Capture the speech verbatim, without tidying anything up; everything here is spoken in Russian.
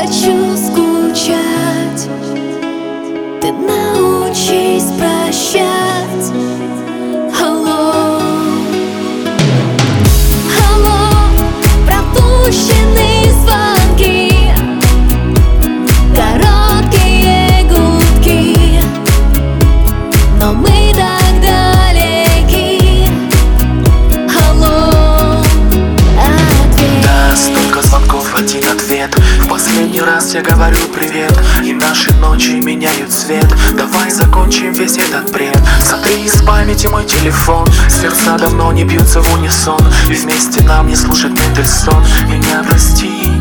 хочу скучать. Ты научись прощать. Алло, алло, пропущенные звонки, короткие гудки, но мы так далеки. Алло, ответ. Да, столько звонков, один ответ. В последний раз я говорю привет, и наши ночи меняют цвет. Давай закончим весь этот бред. Сотри из памяти мой телефон. Сердца давно не бьются в унисон, и вместе нам не слушать Мендельсон. Меня прости,